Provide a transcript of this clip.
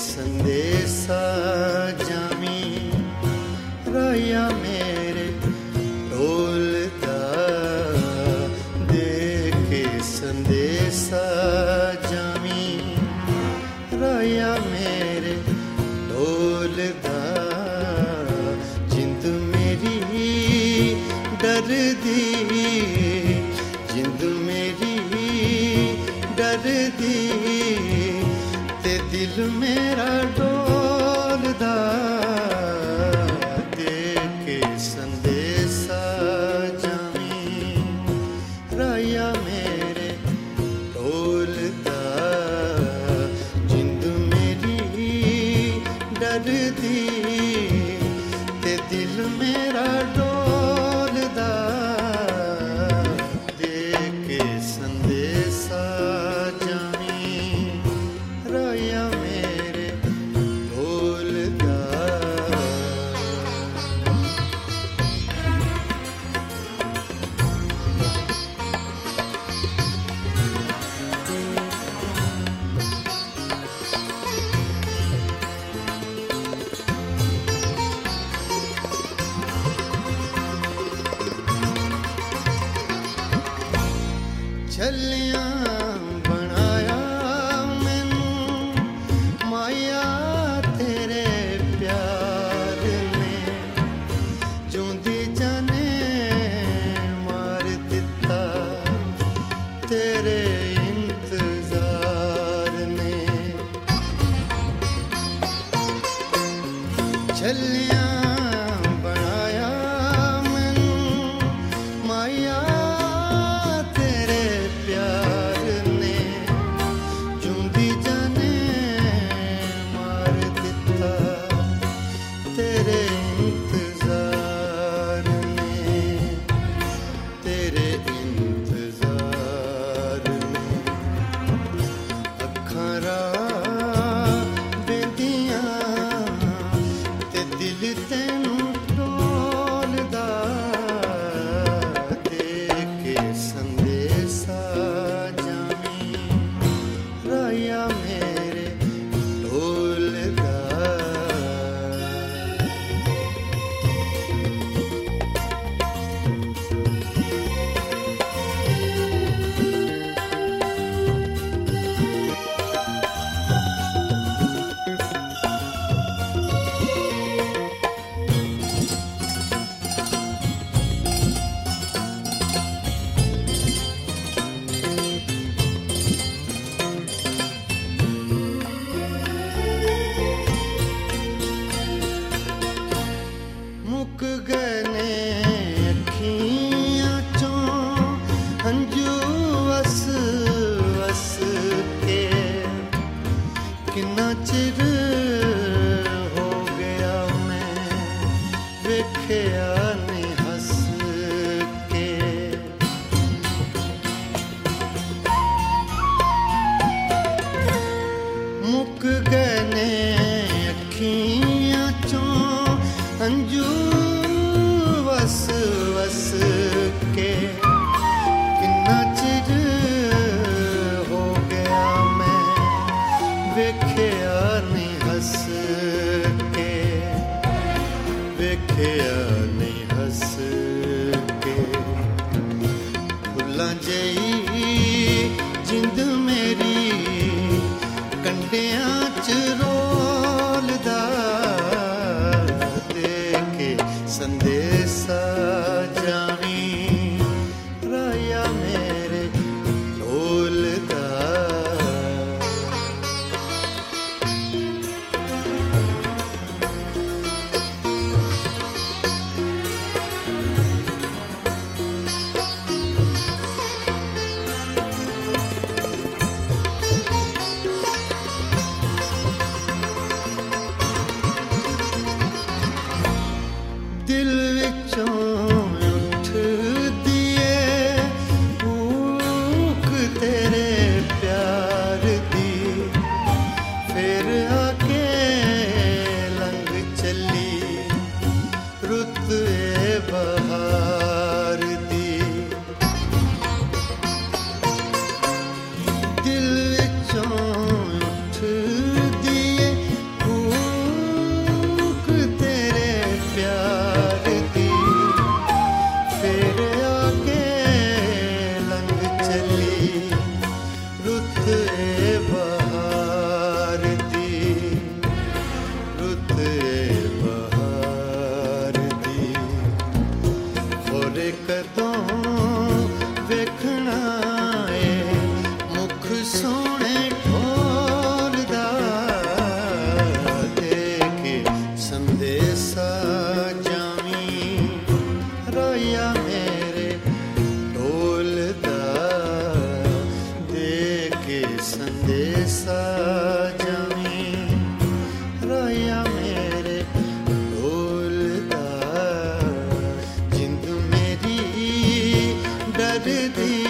संदेशा जामी राया मेरे ढोलदा दे के संदेशा जामी राया मेरे ढोलदा जिंद मेरी डरदी जिंद मेरी डरदी ते दिल मेरा डोलदा दे के संदेशा जामी राया मेरे ढोलदा जिंद मेरी डरदी ते दिल मेरा डोलदा दे के संदेशा जामी राया मेरे ढोलदा। छलियां बनाया मैनू माया तेरे प्यार ने जूंदी जाने मार दिता तेरे इंतजार ने छलियां बनाया मैनू माया कितना चिर हो गया मैं वेखिया नहीं हंस के मुक गए ने अखियां चों अंजू वस वस के कितना चिर हो गया मैं वेखिया नहीं हंस के वेखिया नहीं हंस के फुल्लां जही जिंद मेरी कंडियां च रोलदा दे के संदेशा जावी राया मेरे ढोलदा। करदी